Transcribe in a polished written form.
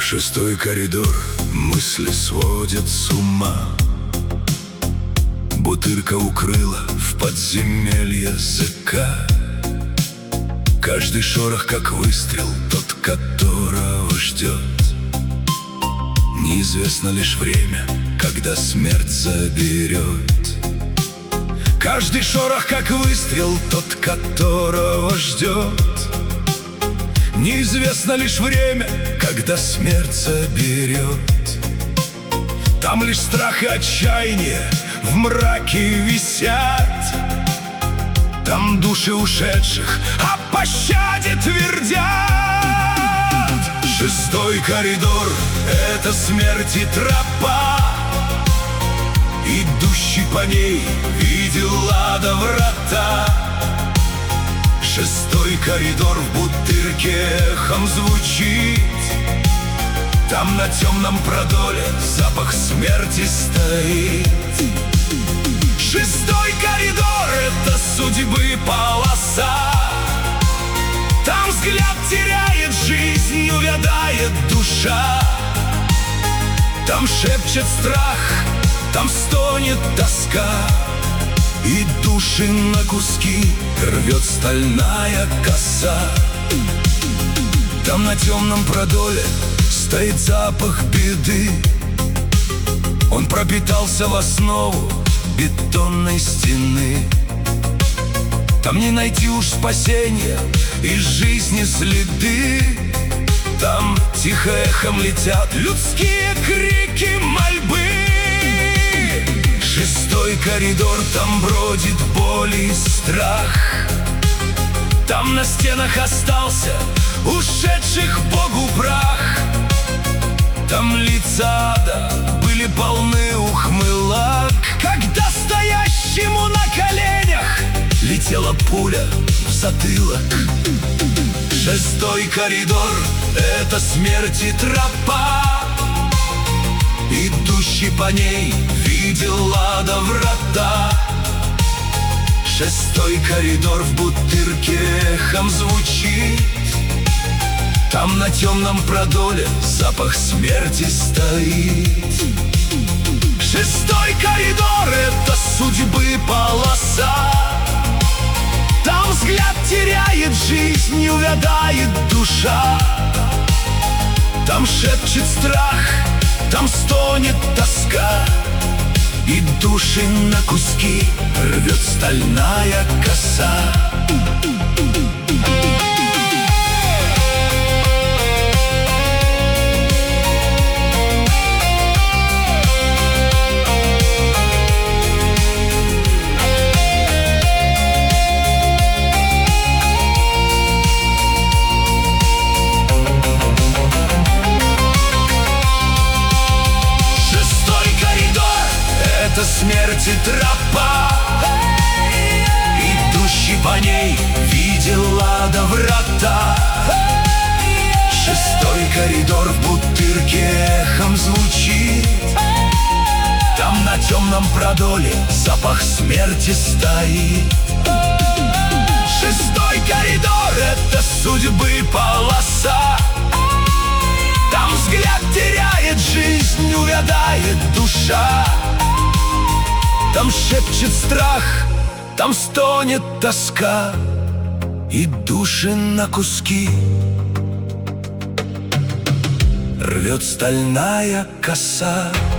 Шестой коридор, мысли сводят с ума. Бутырка укрыла в подземелье языка. Каждый шорох, как выстрел, тот, которого ждет. Неизвестно лишь время, когда смерть заберет. Каждый шорох, как выстрел, тот, которого ждет. Неизвестно лишь время, когда смерть заберет. Там лишь страх и отчаяние в мраке висят. Там души ушедших о пощаде твердят. Шестой коридор — это смерти тропа. Идущий по ней видел ада врата. Шестой коридор в Бутырке эхом звучит. Там на темном продоле запах смерти стоит. Шестой коридор — это судьбы полоса. Там взгляд теряет жизнь, увядает душа. Там шепчет страх, там стонет тоска. И души на куски рвет стальная коса. Там на темном продоле стоит запах беды. Он пропитался в основу бетонной стены. Там не найти уж спасения и жизни следы. Там тихо эхом летят людские крики мольбы. Шестой коридор, там бродит боль и страх. Там на стенах остался ушедших Богу прах. Там лица ада были полны ухмылок, когда стоящему на коленях летела пуля в затылок. Шестой коридор — это смерти тропа. Идущий по ней видел ада врата. Шестой коридор в Бутырке эхом звучит. Там на темном продоле запах смерти стоит. Шестой коридор — это судьбы полоса. Там взгляд теряет жизнь, увядает душа. Там шепчет страх, там стонет тоска. И души на куски рвет стальная коса. Это смерти тропа. Идущий по ней видел ада врата. Шестой коридор в Бутырке эхом звучит. Там на темном продоле запах смерти стоит. Шестой коридор — это судьбы полоса. Там взгляд теряет жизнь, увядает душа. Там шепчет страх, там стонет тоска. И души на куски рвет стальная коса.